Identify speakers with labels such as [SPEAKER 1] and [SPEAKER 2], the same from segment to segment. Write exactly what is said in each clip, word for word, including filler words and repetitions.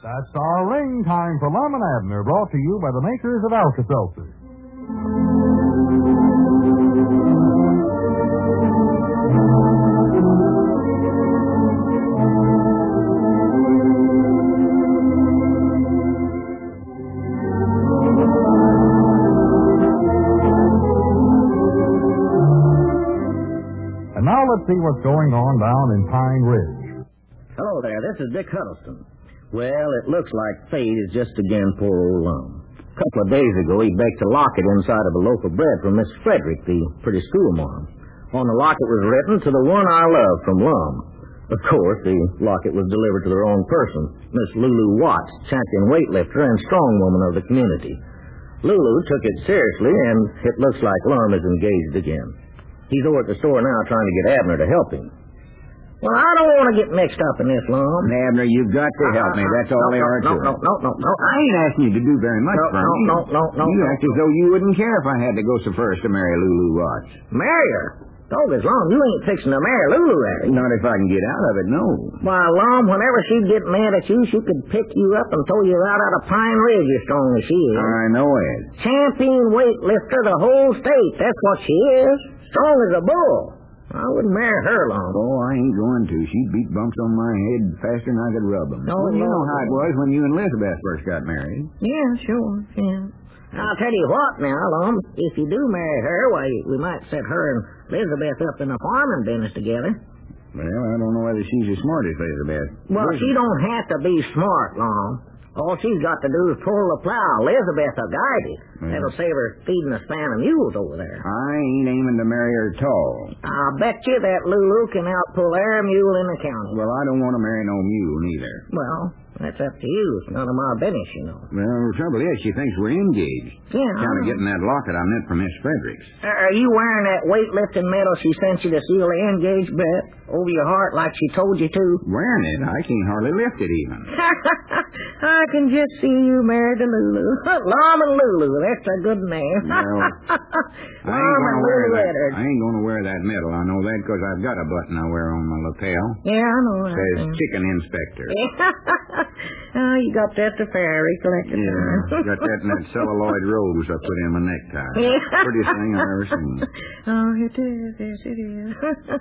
[SPEAKER 1] That's our ring time for Lum and Abner, brought to you by the makers of Alka-Seltzer. And now let's see what's going on down in Pine Ridge.
[SPEAKER 2] Hello there, this is Dick Huddleston. Well, it looks like fate is just again poor old Lum. A couple of days ago, he baked a locket inside of a loaf of bread from Miss Frederick, the pretty schoolmarm. On the locket was written, "To the one I love, from Lum." Of course, the locket was delivered to the wrong person, Miss Lulu Watts, champion weightlifter and strong woman of the community. Lulu took it seriously, and it looks like Lum is engaged again. He's over at the store now trying to get Abner to help him. Well, I don't want to get mixed up in this, Lum.
[SPEAKER 3] Abner, you've got to help me. That's all
[SPEAKER 2] no,
[SPEAKER 3] there are
[SPEAKER 2] no,
[SPEAKER 3] to
[SPEAKER 2] no,
[SPEAKER 3] it.
[SPEAKER 2] no, no, no, no.
[SPEAKER 3] I ain't asking you to do very much
[SPEAKER 2] No,
[SPEAKER 3] for
[SPEAKER 2] no,
[SPEAKER 3] me.
[SPEAKER 2] no, no, no.
[SPEAKER 3] You
[SPEAKER 2] no.
[SPEAKER 3] act as though you wouldn't care if I had to go so first to marry Lulu Watts.
[SPEAKER 2] Marry her? Dog, as long you ain't fixing to marry Lulu, Abby.
[SPEAKER 3] Not if I can get out of it, no.
[SPEAKER 2] Why, Lum, whenever she'd get mad at you, she could pick you up and throw you right out of Pine Ridge as strong as she is.
[SPEAKER 3] I know it.
[SPEAKER 2] Champion weightlifter the whole state. That's what she is. Strong as a bull. I wouldn't marry her, Lum.
[SPEAKER 3] Oh, I ain't going to. She'd beat bumps on my head faster than I could rub them.
[SPEAKER 2] No,
[SPEAKER 3] well, you
[SPEAKER 2] no,
[SPEAKER 3] know how it
[SPEAKER 2] no.
[SPEAKER 3] was when you and Elizabeth first got married.
[SPEAKER 2] Yeah, sure, yeah. I'll tell you what now, Lum. If you do marry her, why, we might set her and Elizabeth up in a farming business together.
[SPEAKER 3] Well, I don't know whether she's as smart as Elizabeth.
[SPEAKER 2] Well,
[SPEAKER 3] Elizabeth.
[SPEAKER 2] she don't have to be smart, Lum. All she's got to do is pull the plow. Elizabeth will guide it.
[SPEAKER 3] Yeah.
[SPEAKER 2] That'll save her feeding a span of mules over there.
[SPEAKER 3] I ain't aiming to marry her at all.
[SPEAKER 2] I'll bet you that Lulu can outpull every mule in the county.
[SPEAKER 3] Well, I don't want to marry no mule, neither.
[SPEAKER 2] Well, that's up to you. It's none of my business, you know.
[SPEAKER 3] Well, the trouble is, she thinks we're engaged.
[SPEAKER 2] Yeah.
[SPEAKER 3] Kind of getting that locket I meant from Miss Fredericks.
[SPEAKER 2] Are you wearing that weightlifting medal she sent you to seal the engagement over your heart like she told you to?
[SPEAKER 3] Wearing it? I can't hardly lift it even.
[SPEAKER 2] I can just see you married to Lulu. Lum and Lulu, that's a good name.
[SPEAKER 3] Well, I ain't
[SPEAKER 2] Lum and
[SPEAKER 3] gonna wear
[SPEAKER 2] Lulu
[SPEAKER 3] that.
[SPEAKER 2] Eddard.
[SPEAKER 3] I ain't gonna wear that medal. I know that because I've got a button I wear on my lapel.
[SPEAKER 2] Yeah, I know that.
[SPEAKER 3] Says
[SPEAKER 2] thing.
[SPEAKER 3] Chicken Inspector.
[SPEAKER 2] Oh, you got that to Ferry collected.
[SPEAKER 3] Yeah, got that in that celluloid rose I put in my necktie.
[SPEAKER 2] Yeah.
[SPEAKER 3] Prettiest thing I've ever seen.
[SPEAKER 2] Oh, it is. Yes, it is.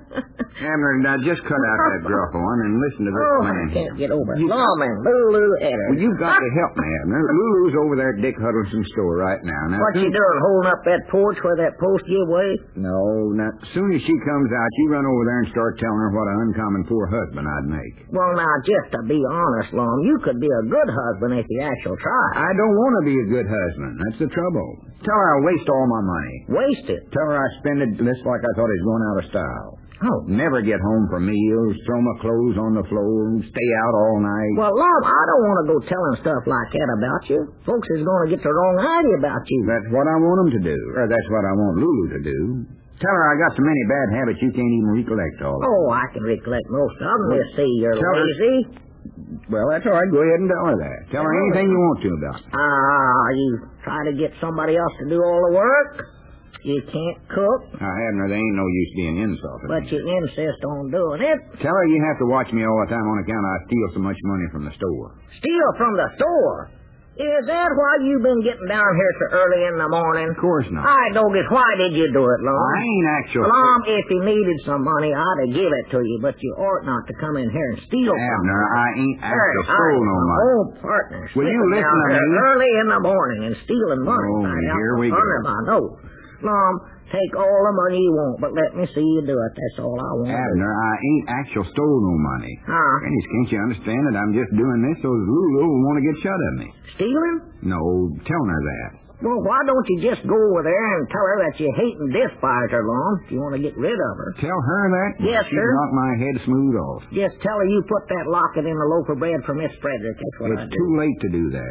[SPEAKER 3] Abner, now just cut out that gruffle one and listen to this
[SPEAKER 2] Oh,
[SPEAKER 3] plan.
[SPEAKER 2] I can't get over it.
[SPEAKER 3] You-
[SPEAKER 2] Lum and Lulu Eddard.
[SPEAKER 3] Well, you've got to help me, Abner. Lulu's over there at Dick Huddleston's store right now. now
[SPEAKER 2] What
[SPEAKER 3] soon-
[SPEAKER 2] you doing, holding up that porch where that post give way?
[SPEAKER 3] No, now, as soon as she comes out, you run over there and start telling her what an uncommon poor husband I'd make.
[SPEAKER 2] Well, now, just to be honest, Lum, you could be a good husband if you actually tried.
[SPEAKER 3] I don't want to be a good husband. That's the trouble. Tell her I waste all my money.
[SPEAKER 2] Waste it.
[SPEAKER 3] Tell her I spend it just like I thought it was going out of style.
[SPEAKER 2] Oh.
[SPEAKER 3] Never get home for meals, throw my clothes on the floor, stay out all night.
[SPEAKER 2] Well, Lum, I don't want to go telling stuff like that about you. Folks is going to get the wrong idea about you.
[SPEAKER 3] That's what I want them to do. Or that's what I want Lulu to do. Tell her I got so many bad habits you can't even recollect all of them.
[SPEAKER 2] Oh, I can recollect most of them. Let's see, you're
[SPEAKER 3] Tell her-
[SPEAKER 2] lazy.
[SPEAKER 3] Well, that's all right. Go ahead and tell her that. Tell her anything you want to about it.
[SPEAKER 2] Ah, you try to get somebody else to do all the work? You can't cook,
[SPEAKER 3] Now, Abner, there ain't no use being insulted.
[SPEAKER 2] but you insist on doing it.
[SPEAKER 3] Tell her you have to watch me all the time on account I steal so much money from the store.
[SPEAKER 2] Steal from the store. Is that why you've been getting down here so early in the morning?
[SPEAKER 3] Of course not.
[SPEAKER 2] Hi, Dogus, why did you do it, Lum?
[SPEAKER 3] I ain't actually...
[SPEAKER 2] Lum, if you needed some money, I'd have give it to you, but you ought not to come in here and steal from
[SPEAKER 3] Abner,
[SPEAKER 2] me.
[SPEAKER 3] I ain't
[SPEAKER 2] Hey,
[SPEAKER 3] actually
[SPEAKER 2] I
[SPEAKER 3] stole
[SPEAKER 2] am
[SPEAKER 3] no
[SPEAKER 2] my
[SPEAKER 3] money.
[SPEAKER 2] old partner.
[SPEAKER 3] Will you
[SPEAKER 2] slipping
[SPEAKER 3] listen
[SPEAKER 2] down
[SPEAKER 3] to
[SPEAKER 2] here
[SPEAKER 3] me?
[SPEAKER 2] early in the morning and stealing money.
[SPEAKER 3] Oh,
[SPEAKER 2] right out
[SPEAKER 3] here
[SPEAKER 2] from
[SPEAKER 3] we go.
[SPEAKER 2] under my nose. Lum, take all the money you want, but let me see you do it. That's all I want.
[SPEAKER 3] Abner, I ain't actually stole no money.
[SPEAKER 2] Huh?
[SPEAKER 3] Dennis, can't you understand that I'm just doing this so Lulu will want to get shut of me?
[SPEAKER 2] Stealing?
[SPEAKER 3] No, telling her that.
[SPEAKER 2] Well, why don't you just go over there and tell her that you hate and despise her, Lum, if you want to get rid of her?
[SPEAKER 3] Tell her that?
[SPEAKER 2] Yes,
[SPEAKER 3] She'd
[SPEAKER 2] sir.
[SPEAKER 3] knock my head smooth off.
[SPEAKER 2] Just tell her you put that locket in the loaf of bread for Miss Frederick. That's what I
[SPEAKER 3] It's
[SPEAKER 2] do.
[SPEAKER 3] too late to do that.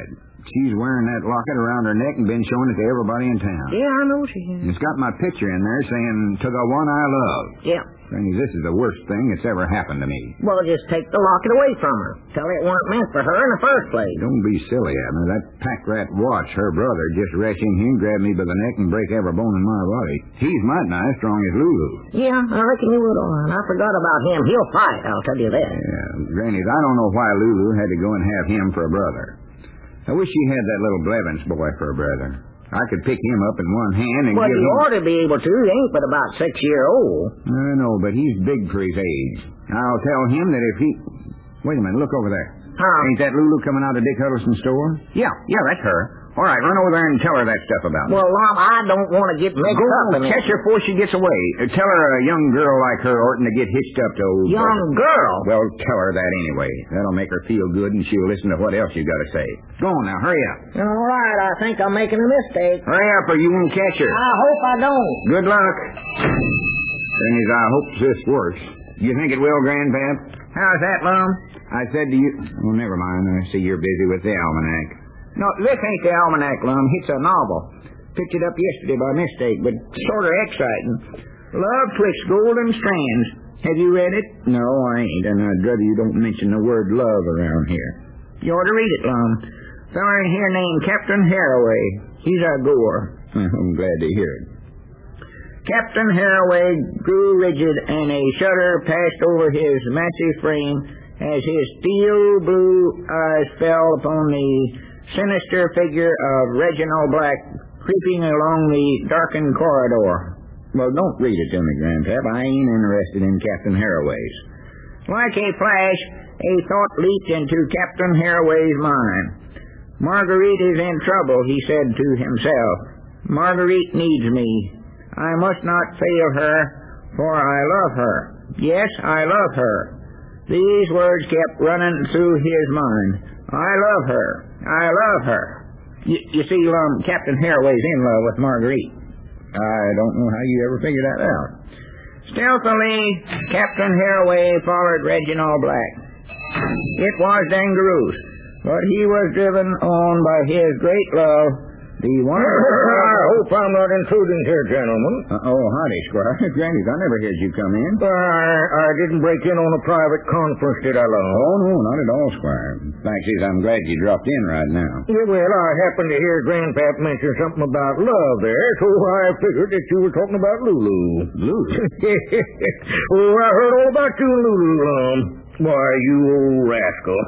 [SPEAKER 3] She's wearing that locket around her neck and been showing it to everybody in town.
[SPEAKER 2] Yeah, I know she is.
[SPEAKER 3] It's got my picture in there saying, to the one I love.
[SPEAKER 2] Yeah.
[SPEAKER 3] Granny, this is the worst thing that's ever happened to me.
[SPEAKER 2] Well, just take the locket away from her. Tell her it weren't meant for her in the first place.
[SPEAKER 3] Don't be silly, Abner. That pack rat Watch, her brother, just reach in here and grab me by the neck and break every bone in my body. He's mighty nice, strong as Lulu.
[SPEAKER 2] Yeah, I reckon you would, Orrin. I forgot about him. He'll fight, I'll tell you that.
[SPEAKER 3] Yeah, Granny, I don't know why Lulu had to go and have him for a brother. I wish she had that little Blevins boy for a brother. I could pick him up in one hand and
[SPEAKER 2] well,
[SPEAKER 3] give
[SPEAKER 2] you
[SPEAKER 3] him...
[SPEAKER 2] ought to be able to. He ain't but about six year old.
[SPEAKER 3] I know, but he's big for his age. I'll tell him that if he... Wait a minute, look over there.
[SPEAKER 2] Huh?
[SPEAKER 3] Ain't that Lulu coming out of Dick Huddleston's store? Yeah, yeah, that's her. All right, run over there and tell her that stuff about me.
[SPEAKER 2] Well, Lom, I don't want to get mixed
[SPEAKER 3] Go
[SPEAKER 2] up
[SPEAKER 3] on,
[SPEAKER 2] in
[SPEAKER 3] catch her before she gets away. Uh, tell her a young girl like her oughtn't to get hitched up to old...
[SPEAKER 2] Young girl?
[SPEAKER 3] Well, tell her that anyway. That'll make her feel good, and she'll listen to what else you got to say. Go on now, hurry up.
[SPEAKER 2] All right, I think I'm making a mistake.
[SPEAKER 3] Hurry up or you won't catch her.
[SPEAKER 2] I hope I don't.
[SPEAKER 3] Good luck. Thing is, I hope this works. You think it will, Grandpap?
[SPEAKER 2] How's that, Lum?
[SPEAKER 3] I said to you... Oh, never mind. I see you're busy with the almanac. No, this ain't the almanac, Lum. It's a novel. Picked it up yesterday by mistake, but sort of exciting. Love Twixt Golden Strands. Have you read it? No, I ain't, and I'd rather you don't mention the word love around here. You ought to read it, Lum. Feller in here named Captain Haraway. He's our goer. I'm glad to hear it. Captain Haraway grew rigid, and a shudder passed over his massive frame as his steel blue eyes fell upon the sinister figure of Reginald Black creeping along the darkened corridor. Well, don't read it to me, Grandpap. I ain't interested in Captain Haraway's. Like a flash, a thought leaped into Captain Haraway's mind. Marguerite is in trouble, he said to himself. Marguerite needs me. I must not fail her, for I love her. Yes, I love her. These words kept running through his mind. I love her. I love her. You, you see, um, Captain Haraway's in love with Marguerite. I don't know how you ever figured that out. Stealthily, Captain Haraway followed Reginald Black. It was dangerous, but he was driven on by his great love. The one...
[SPEAKER 4] I hope I'm not intruding here, gentlemen.
[SPEAKER 3] Uh, oh, howdy, Squire. Granny, I never heard you come in.
[SPEAKER 4] I, I didn't break in on a private conference, did I, Lum?
[SPEAKER 3] Oh, no, not at all, Squire. Fact is, I'm glad you dropped in right now.
[SPEAKER 4] Yeah, well, I happened to hear Grandpap mention something about love there, so I figured that you were talking about Lulu.
[SPEAKER 3] Lulu?
[SPEAKER 4] Oh, I heard all about you and Lulu, Lum. Why, you old rascal.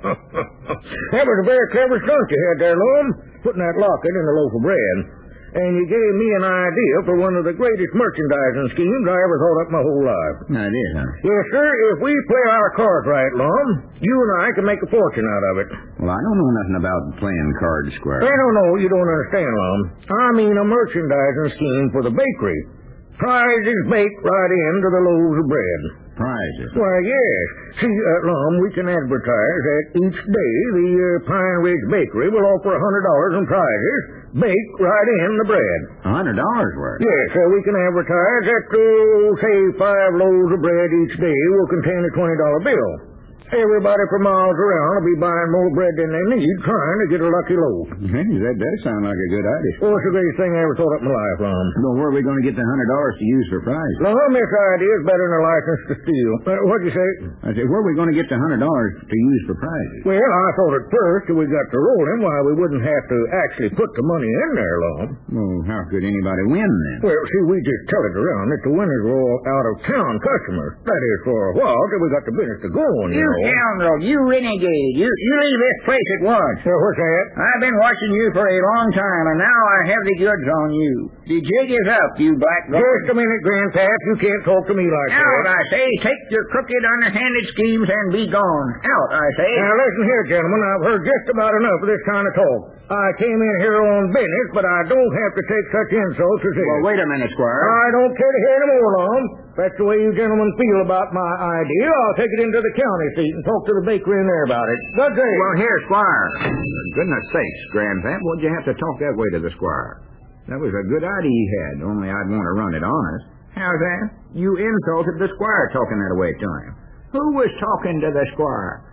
[SPEAKER 4] That was a very clever stunt you had there, Lum, putting that locket in the loaf of bread. And you gave me an idea for one of the greatest merchandising schemes I ever thought up my whole life.
[SPEAKER 3] That is, huh?
[SPEAKER 4] Yes, sir. If we play our cards right, Lum, you and I can make a fortune out of it.
[SPEAKER 3] Well, I don't know nothing about playing cards, Squire.
[SPEAKER 4] I don't know. You don't understand, Lum. I mean a merchandising scheme for the bakery. Prizes baked right into the loaves of bread.
[SPEAKER 3] Prizes?
[SPEAKER 4] Why, yes. See, uh, Lum, we can advertise that each day the uh, Pine Ridge Bakery will offer one hundred dollars in prizes baked right in the bread.
[SPEAKER 3] one hundred dollars worth?
[SPEAKER 4] Yes, uh, we can advertise that, uh, say, five loaves of bread each day will contain a twenty dollar bill. Everybody for miles around will be buying more bread than they need, trying to get a lucky loaf.
[SPEAKER 3] Hey, that does sound like a good idea.
[SPEAKER 4] Oh, it's the greatest thing I ever thought up in my life, Lum.
[SPEAKER 3] Well, where are we going to get the one hundred dollars to use for prizes?
[SPEAKER 4] Lum, this idea is better than a license to steal. Uh, what'd you say?
[SPEAKER 3] I said, where are we going to get the one hundred dollars to use for prizes?
[SPEAKER 4] Well, I thought at first that we got to rolling, why we wouldn't have to actually put the money in there, Lum.
[SPEAKER 3] Well, how could anybody win then?
[SPEAKER 4] Well, see, we just tell it around that the winners were all out-of-town customers. That is, for a while, till we got the business to go on, you,
[SPEAKER 3] You
[SPEAKER 4] know.
[SPEAKER 3] scoundrel, you renegade. You, you leave this place at once.
[SPEAKER 4] Uh, what's that?
[SPEAKER 3] I've been watching you for a long time, and now I have the goods on you. The jig is up, you black dog.
[SPEAKER 4] Just a minute, Grandpap. You can't talk to me like
[SPEAKER 3] Out,
[SPEAKER 4] that.
[SPEAKER 3] I say. Take your crooked, underhanded schemes and be gone. Out, I say.
[SPEAKER 4] Now, listen here, gentlemen. I've heard just about enough of this kind of talk. I came in here on business, but I don't have to take such insults as this.
[SPEAKER 3] Well, wait a minute, Squire.
[SPEAKER 4] I don't care to hear any more, Lum. If that's the way you gentlemen feel about my idea, I'll take it into the county seat and talk to the bakery in there about it. Good day.
[SPEAKER 3] Well, here, Squire. For goodness sakes, Grandpap, what'd you have to talk that way to the Squire? That was a good idea he had, only I'd want to run it honest. How's that? You insulted the Squire talking that way to him. Who was talking to the Squire?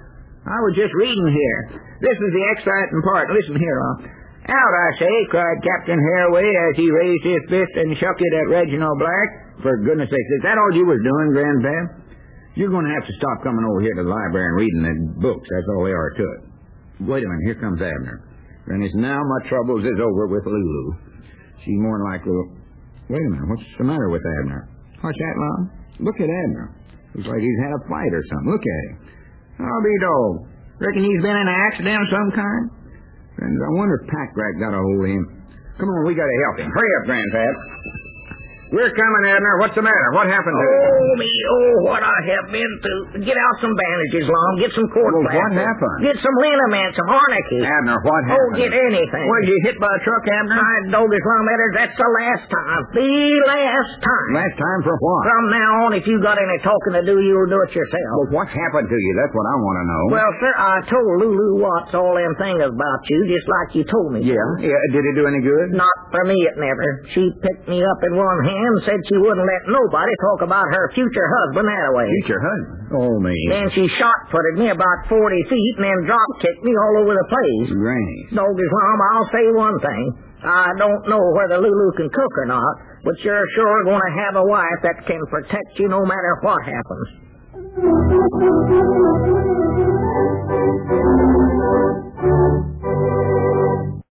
[SPEAKER 3] I was just reading here. This is the exciting part. Listen here, Lum. Out, I say, cried Captain Haraway as he raised his fist and shook it at Reginald Black. For goodness sake, is that all you was doing, Grandpap? You're going to have to stop coming over here to the library and reading the books. That's all there are to it. Wait a minute. Here comes Abner. And it's now my troubles is over with Lulu. She's more than likely... Wait a minute. What's the matter with Abner? What's that, Mom? Look at Abner. Looks like he's had a fight or something. Look at him. I'll be dog. Reckon he's been in an accident of some kind? Friends, I wonder if Packrat got a hold of him. Come on, we got to help him. Hurry up, Grandpap. We're coming, Abner. What's the matter? What happened to you?
[SPEAKER 4] Oh, me, oh, what I have been through. Get out some bandages, Lum. Get some court
[SPEAKER 3] Well,
[SPEAKER 4] plaster.
[SPEAKER 3] what happened?
[SPEAKER 4] Get some liniment, some arnica.
[SPEAKER 3] Abner, what
[SPEAKER 4] Oh,
[SPEAKER 3] happened?
[SPEAKER 4] get anything.
[SPEAKER 3] Was you hit by a truck, Abner?
[SPEAKER 4] I Dogus Lum, Edders, that's the last time. The last time.
[SPEAKER 3] Last time for what?
[SPEAKER 4] From now on, if you got any talking to do, you'll do it yourself.
[SPEAKER 3] Well, what's happened to you? That's what I want to know.
[SPEAKER 4] Well, sir, I told Lulu Watts all them things about you, just like you told me.
[SPEAKER 3] Yeah? Yeah. Did it do any good?
[SPEAKER 4] Not for me, it never. She picked me up in one hand and said she wouldn't let nobody talk about her future husband that way.
[SPEAKER 3] Future husband? Oh, me.
[SPEAKER 4] Then she shot-footed me about forty feet and then drop-kicked me all over the place.
[SPEAKER 3] Granny.
[SPEAKER 4] Dogus Lum, I'll say one thing. I don't know whether Lulu can cook or not, but you're sure going to have a wife that can protect you no matter what happens.